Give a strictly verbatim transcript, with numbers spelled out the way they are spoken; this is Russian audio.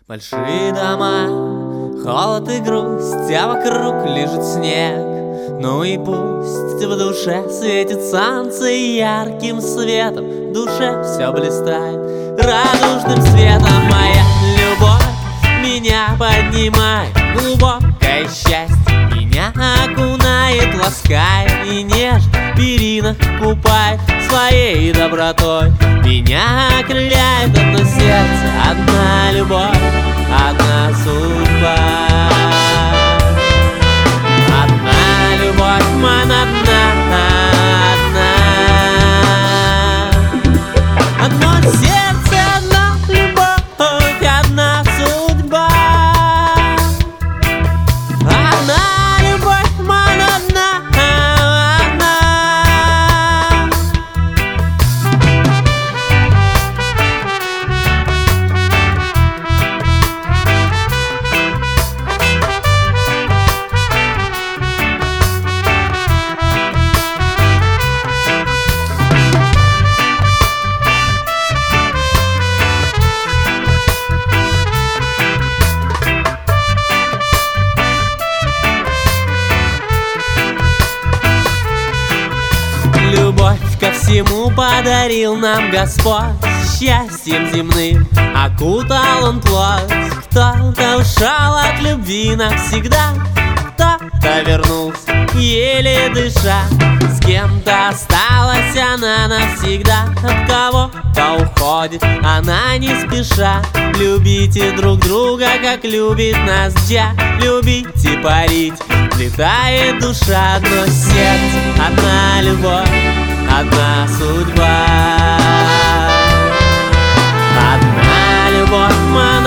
Большие дома, холод и грусть, а вокруг лежит снег. Ну и пусть в душе светит солнце ярким светом, в душе все блистает радужным светом. Моя любовь меня поднимает, глубокое счастье меня окунает, ласкает и нежно в перинах купает своей добротой. Меня окрыляет одно сердце, одна любовь, одна судьба. Одна любовь, ман, одна, одна. Одно сердце, одна любовь, одна судьба. Одна любовь, ман, одна, одна. Любовь ко всему подарил нам Господь, счастьем земным окутал Он плоть. Кто-то ушел от любви навсегда, кто-то вернулся, еле дыша. С кем-то осталась она навсегда, от кого-то уходит она не спеша. Любите друг друга, как любит нас Джа, любите парить, летает душа. Одно сердце, одна любовь, одна судьба. Одна любовь,